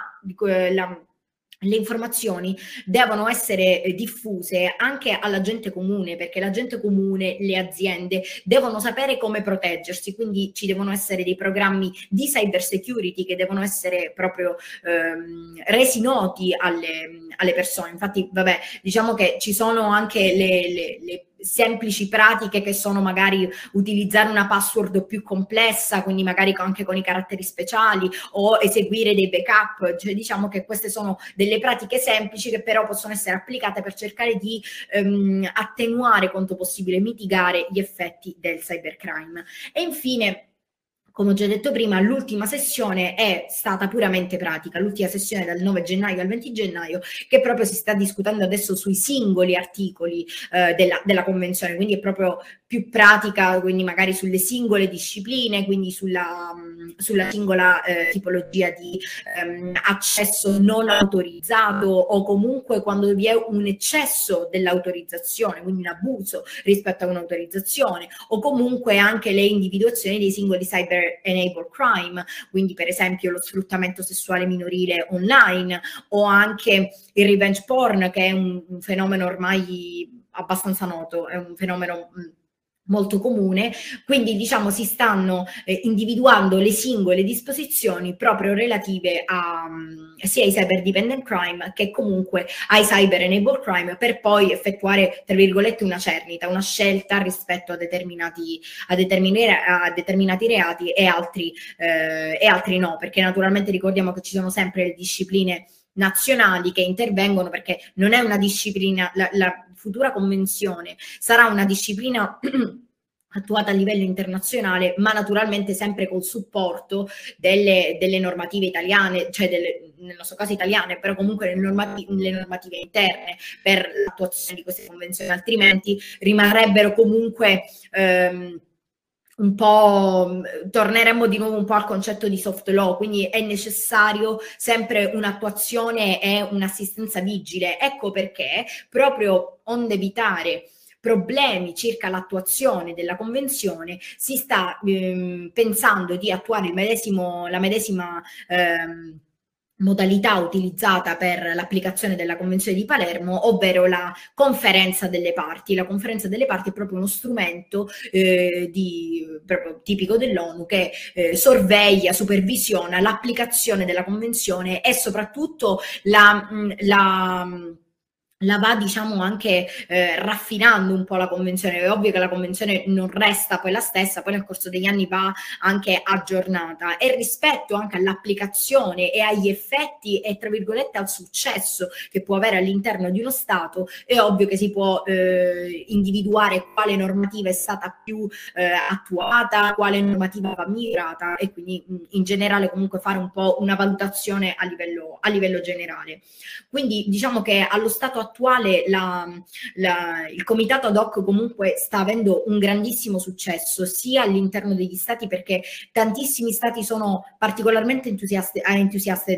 B: le informazioni devono essere diffuse anche alla gente comune, perché la gente comune, le aziende devono sapere come proteggersi, quindi ci devono essere dei programmi di cyber security che devono essere proprio resi noti alle persone. Infatti, vabbè, diciamo che ci sono anche le semplici pratiche che sono magari utilizzare una password più complessa, quindi magari anche con i caratteri speciali, o eseguire dei backup, cioè diciamo che queste sono delle pratiche semplici che però possono essere applicate per cercare di attenuare quanto possibile, mitigare gli effetti del cybercrime. E infine, come ho già detto prima, l'ultima sessione è stata puramente pratica, l'ultima sessione dal 9 gennaio al 20 gennaio, che proprio si sta discutendo adesso sui singoli articoli della convenzione, quindi è proprio più pratica, quindi magari sulle singole discipline, quindi sulla singola tipologia di accesso non autorizzato, o comunque quando vi è un eccesso dell'autorizzazione, quindi un abuso rispetto a un'autorizzazione, o comunque anche le individuazioni dei singoli cyber enabled crime, quindi per esempio lo sfruttamento sessuale minorile online, o anche il revenge porn, che è un fenomeno ormai abbastanza noto, è un fenomeno molto comune. Quindi diciamo si stanno individuando le singole disposizioni proprio relative sia ai cyber dependent crime che comunque ai cyber enabled crime, per poi effettuare tra virgolette una cernita, una scelta rispetto a determinati reati e altri no, perché naturalmente ricordiamo che ci sono sempre le discipline nazionali che intervengono, perché non è una disciplina, la futura convenzione sarà una disciplina attuata a livello internazionale, ma naturalmente sempre col supporto delle normative italiane, cioè nel nostro caso italiane, però comunque le normative interne per l'attuazione di queste convenzioni, altrimenti rimarrebbero comunque un po', torneremmo di nuovo un po' al concetto di soft law, quindi è necessario sempre un'attuazione e un'assistenza vigile. Ecco perché, proprio onde evitare problemi circa l'attuazione della convenzione, si sta pensando di attuare la medesima modalità utilizzata per l'applicazione della Convenzione di Palermo, ovvero la conferenza delle parti. La conferenza delle parti è proprio uno strumento proprio tipico dell'ONU che sorveglia, supervisiona l'applicazione della Convenzione e soprattutto la va, diciamo, anche raffinando un po' la convenzione. È ovvio che la convenzione non resta poi la stessa, poi nel corso degli anni va anche aggiornata, e rispetto anche all'applicazione e agli effetti e tra virgolette al successo che può avere all'interno di uno Stato, è ovvio che si può individuare quale normativa è stata più attuata, quale normativa va migliorata, e quindi in generale comunque fare un po' una valutazione a livello generale. Quindi diciamo che allo stato attuale il comitato ad hoc comunque sta avendo un grandissimo successo sia all'interno degli stati, perché tantissimi stati sono particolarmente entusiasti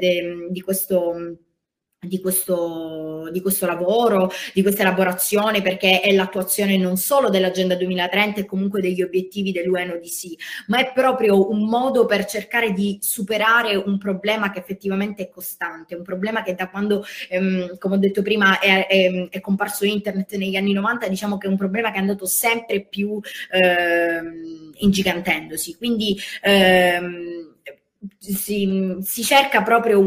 B: di questo lavoro, di questa elaborazione, perché è l'attuazione non solo dell'Agenda 2030 e comunque degli obiettivi dell'UNODC, ma è proprio un modo per cercare di superare un problema che effettivamente è costante, un problema che da quando, come ho detto prima, è comparso internet negli anni 90, diciamo che è un problema che è andato sempre più ingigantendosi. Quindi si cerca proprio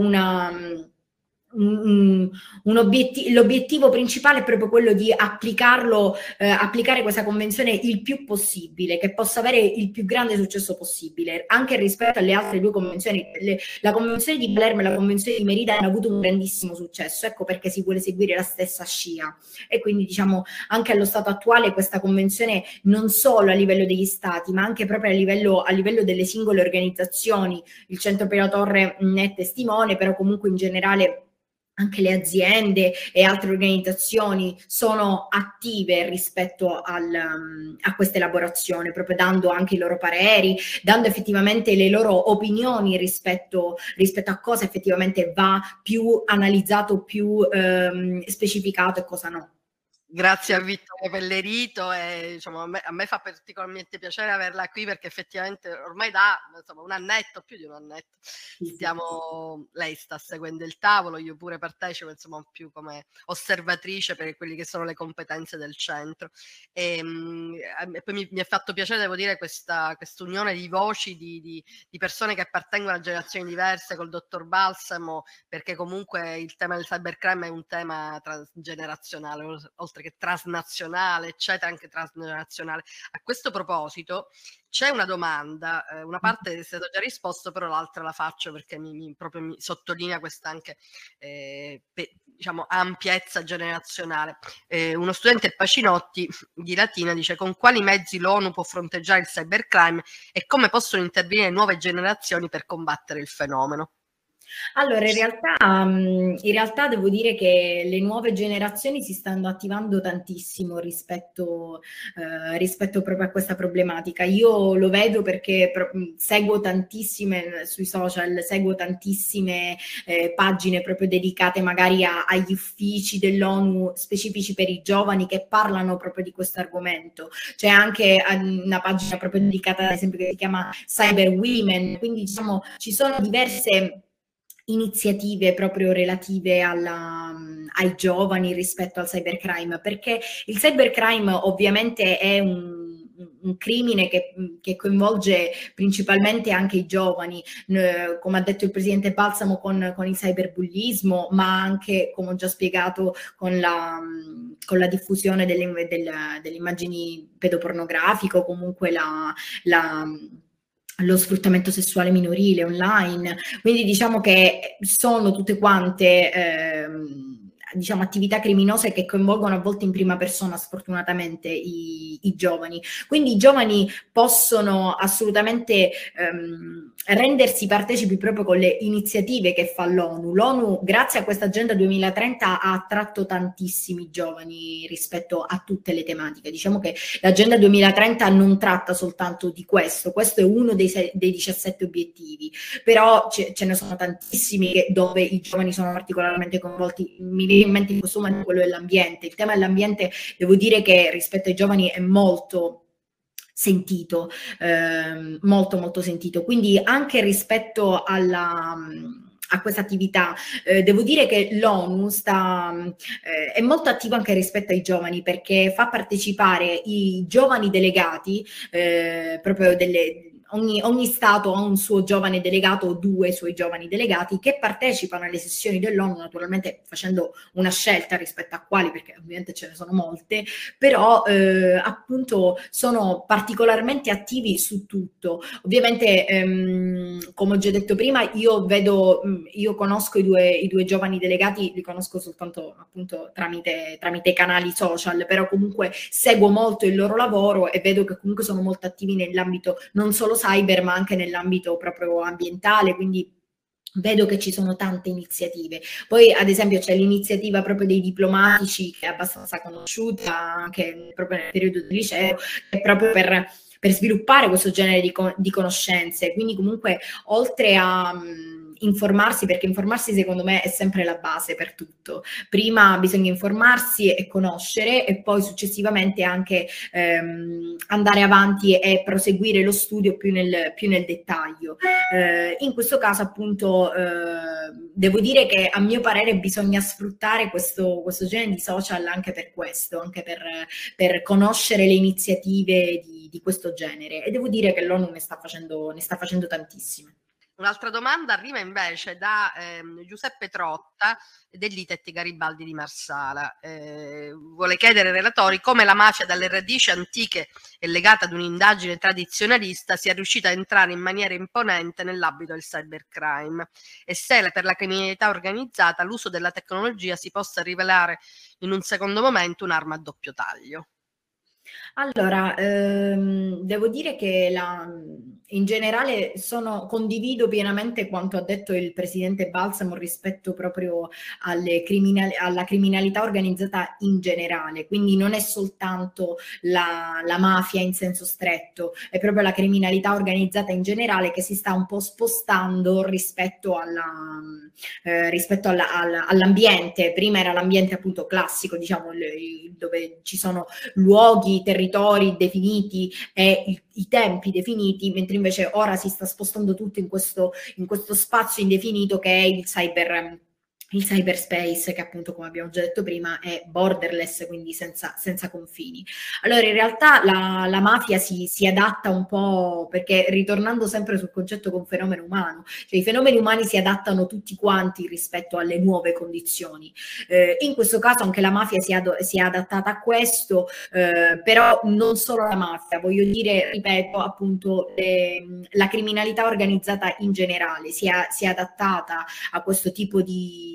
B: l'obiettivo principale è proprio quello di applicare questa convenzione il più possibile, che possa avere il più grande successo possibile, anche rispetto alle altre due convenzioni. La convenzione di Palermo e la convenzione di Merida hanno avuto un grandissimo successo, ecco perché si vuole seguire la stessa scia, e quindi diciamo anche allo stato attuale questa convenzione non solo a livello degli stati, ma anche proprio a livello delle singole organizzazioni. Il Centro per la Torre ne è testimone, però comunque in generale anche le aziende e altre organizzazioni sono attive rispetto a questa elaborazione, proprio dando anche i loro pareri, dando effettivamente le loro opinioni rispetto a cosa effettivamente va più analizzato, più specificato e cosa no.
A: Grazie a Vittoria Pellerito, e diciamo, a me fa particolarmente piacere averla qui, perché effettivamente ormai da insomma un annetto, più di un annetto, lei sta seguendo il tavolo, io pure partecipo insomma più come osservatrice per quelle che sono le competenze del centro, e poi mi è fatto piacere, devo dire, questa unione di voci di persone che appartengono a generazioni diverse col dottor Balsamo, perché comunque il tema del cybercrime è un tema transgenerazionale, oltre che transnazionale, eccetera, anche transnazionale. A questo proposito c'è una domanda, una parte è stata già risposta, però l'altra la faccio perché proprio mi sottolinea questa anche diciamo ampiezza generazionale. Uno studente, Pacinotti di Latina, dice: con quali mezzi l'ONU può fronteggiare il cybercrime e come possono intervenire nuove generazioni per combattere il fenomeno?
B: Allora, in realtà devo dire che le nuove generazioni si stanno attivando tantissimo rispetto proprio a questa problematica. Io lo vedo perché seguo tantissime sui social, seguo tantissime pagine proprio dedicate magari agli uffici dell'ONU specifici per i giovani che parlano proprio di questo argomento. C'è anche una pagina proprio dedicata, ad esempio, che si chiama Cyber Women, quindi diciamo ci sono diverse iniziative proprio relative ai giovani rispetto al cybercrime, perché il cybercrime ovviamente è un crimine che coinvolge principalmente anche i giovani, come ha detto il presidente Balsamo con il cyberbullismo, ma anche, come ho già spiegato, con la diffusione delle immagini pedopornografiche, o comunque lo sfruttamento sessuale minorile online. Quindi diciamo che sono tutte quante diciamo, attività criminose che coinvolgono a volte in prima persona, sfortunatamente, i giovani. Quindi i giovani possono assolutamente rendersi partecipi proprio con le iniziative che fa l'ONU. L'ONU, grazie a questa Agenda 2030, ha attratto tantissimi giovani rispetto a tutte le tematiche. Diciamo che l'Agenda 2030 non tratta soltanto di questo è uno dei 17 obiettivi, però ce ne sono tantissimi dove i giovani sono particolarmente coinvolti. Mi viene in mente in questo momento quello dell'ambiente. Il tema dell'ambiente, devo dire che rispetto ai giovani è molto sentito, molto molto sentito. Quindi anche rispetto a questa attività, devo dire che l'ONU è molto attiva anche rispetto ai giovani, perché fa partecipare i giovani delegati, proprio ogni Stato ha un suo giovane delegato o due suoi giovani delegati che partecipano alle sessioni dell'ONU, naturalmente facendo una scelta rispetto a quali, perché ovviamente ce ne sono molte, però appunto sono particolarmente attivi su tutto. Ovviamente, come ho già detto prima, io conosco i due giovani delegati, li conosco soltanto appunto tramite canali social, però comunque seguo molto il loro lavoro e vedo che comunque sono molto attivi nell'ambito non solo cyber, ma anche nell'ambito proprio ambientale, quindi vedo che ci sono tante iniziative. Poi ad esempio c'è l'iniziativa proprio dei diplomatici, che è abbastanza conosciuta anche proprio nel periodo del liceo, che è proprio per sviluppare questo genere di conoscenze. Quindi comunque oltre a informarsi, perché informarsi secondo me è sempre la base per tutto. Prima bisogna informarsi e conoscere, e poi successivamente anche andare avanti e proseguire lo studio più nel dettaglio. In questo caso appunto devo dire che a mio parere bisogna sfruttare questo genere di social anche per questo, anche per conoscere le iniziative di questo genere, e devo dire che l'ONU ne sta facendo tantissime.
A: Un'altra domanda arriva invece da Giuseppe Trotta dell'ITET Garibaldi di Marsala. Vuole chiedere ai relatori come la mafia dalle radici antiche e legata ad un'indagine tradizionalista sia riuscita a entrare in maniera imponente nell'ambito del cybercrime, e se per la criminalità organizzata l'uso della tecnologia si possa rivelare in un secondo momento un'arma a doppio taglio.
B: Allora, devo dire che in generale condivido pienamente quanto ha detto il presidente Balsamo rispetto proprio alla criminalità organizzata in generale, quindi non è soltanto la mafia in senso stretto, è proprio la criminalità organizzata in generale che si sta un po' spostando rispetto all'ambiente. Prima era l'ambiente appunto classico, diciamo, dove ci sono luoghi, territori definiti e i tempi definiti, mentre invece ora si sta spostando tutto in questo spazio indefinito che è il cyberspace, che appunto, come abbiamo già detto prima, è borderless, quindi senza confini. Allora, in realtà la mafia si adatta un po', perché ritornando sempre sul concetto con fenomeno umano, cioè i fenomeni umani si adattano tutti quanti rispetto alle nuove condizioni. In questo caso anche la mafia si è adattata a questo, però non solo la mafia, voglio dire, ripeto, appunto, la criminalità organizzata in generale si è adattata a questo tipo di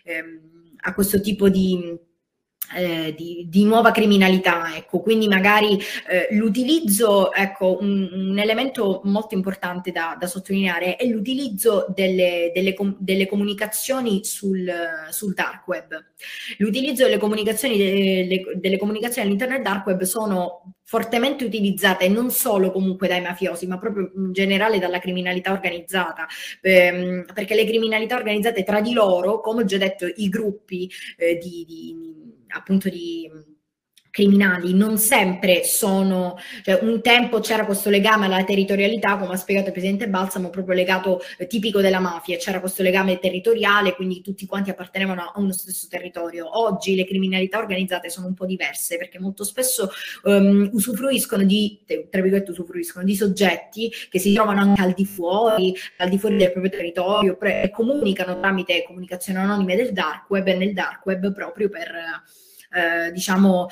B: nuova criminalità, ecco. Quindi magari l'utilizzo, ecco, un elemento molto importante da sottolineare è l'utilizzo delle comunicazioni sul dark web. L'utilizzo delle comunicazioni all'interno del dark web sono fortemente utilizzate non solo comunque dai mafiosi, ma proprio in generale dalla criminalità organizzata, perché le criminalità organizzate tra di loro, come ho già detto, i gruppi appunto di criminali non sempre sono, cioè un tempo c'era questo legame alla territorialità, come ha spiegato il presidente Balsamo, proprio legato, tipico della mafia, c'era questo legame territoriale, quindi tutti quanti appartenevano a uno stesso territorio. Oggi le criminalità organizzate sono un po' diverse, perché molto spesso usufruiscono di soggetti che si trovano anche al di fuori del proprio territorio, e comunicano tramite comunicazioni anonime del dark web, e nel dark web proprio per diciamo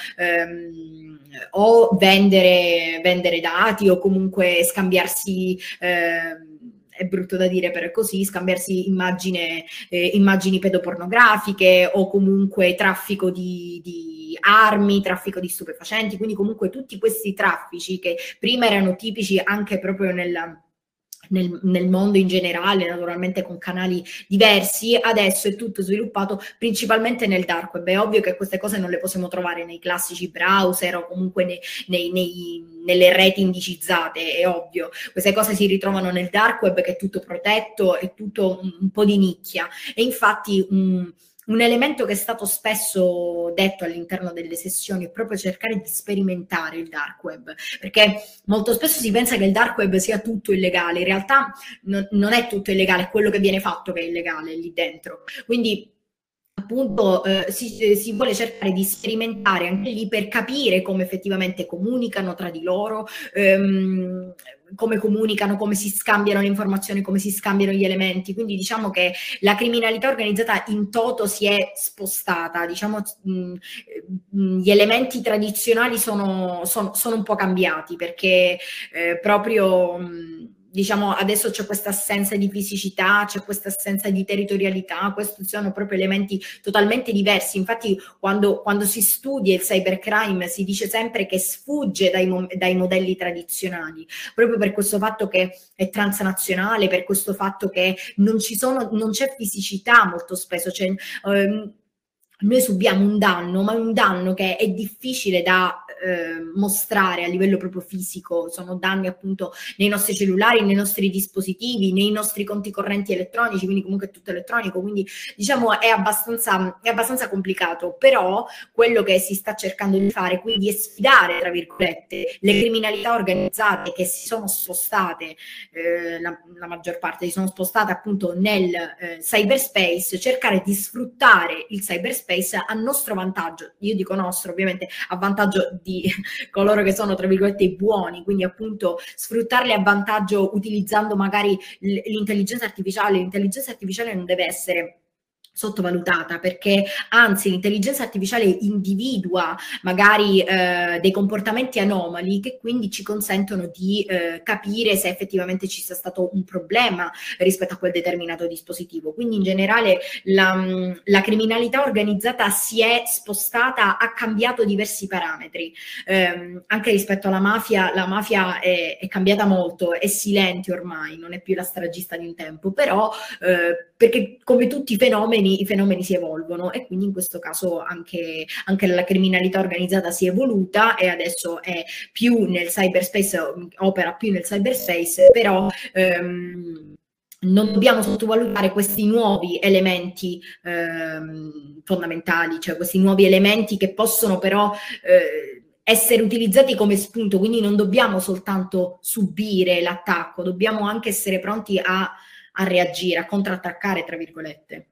B: o vendere dati, o comunque scambiarsi è brutto da dire, però è così, scambiarsi immagini pedopornografiche o comunque traffico di armi, traffico di stupefacenti, quindi comunque tutti questi traffici che prima erano tipici anche proprio nel mondo in generale, naturalmente con canali diversi, adesso è tutto sviluppato principalmente nel dark web. È ovvio che queste cose non le possiamo trovare nei classici browser o comunque nelle reti indicizzate, è ovvio. Queste cose si ritrovano nel dark web, che è tutto protetto, è tutto un po' di nicchia, e infatti un elemento che è stato spesso detto all'interno delle sessioni è proprio cercare di sperimentare il dark web, perché molto spesso si pensa che il dark web sia tutto illegale, in realtà non è tutto illegale, è quello che viene fatto che è illegale lì dentro. Quindi appunto si vuole cercare di sperimentare anche lì per capire come effettivamente comunicano tra di loro, come comunicano, come si scambiano le informazioni, come si scambiano gli elementi. Quindi diciamo che la criminalità organizzata in toto si è spostata, diciamo, gli elementi tradizionali sono un po' cambiati, perché proprio diciamo adesso c'è questa assenza di fisicità, c'è questa assenza di territorialità, questi sono proprio elementi totalmente diversi. Infatti quando si studia il cybercrime si dice sempre che sfugge dai modelli tradizionali, proprio per questo fatto che è transnazionale, per questo fatto che non c'è fisicità molto spesso, noi subiamo un danno, ma un danno che è difficile da mostrare a livello proprio fisico. Sono danni appunto nei nostri cellulari, nei nostri dispositivi, nei nostri conti correnti elettronici, quindi comunque è tutto elettronico, quindi diciamo è abbastanza complicato. Però quello che si sta cercando di fare quindi è sfidare, tra virgolette, le criminalità organizzate che si sono spostate, la maggior parte si sono spostate appunto nel cyberspace, cercare di sfruttare il cyberspace a nostro vantaggio. Io dico nostro, ovviamente a vantaggio di coloro che sono tra virgolette i buoni, quindi appunto sfruttarli a vantaggio utilizzando magari l'intelligenza artificiale. L'intelligenza artificiale non deve essere sottovalutata, perché anzi l'intelligenza artificiale individua magari dei comportamenti anomali che quindi ci consentono di capire se effettivamente ci sia stato un problema rispetto a quel determinato dispositivo. Quindi in generale la criminalità organizzata si è spostata, ha cambiato diversi parametri, anche rispetto alla mafia. La mafia è cambiata molto, è silente ormai, non è più la stragista di un tempo, però perché come tutti i fenomeni si evolvono, e quindi in questo caso anche la criminalità organizzata si è evoluta e adesso è più nel cyberspace, opera più nel cyberspace, però non dobbiamo sottovalutare questi nuovi elementi fondamentali, cioè questi nuovi elementi che possono però essere utilizzati come spunto. Quindi non dobbiamo soltanto subire l'attacco, dobbiamo anche essere pronti a reagire, a contrattaccare, tra virgolette.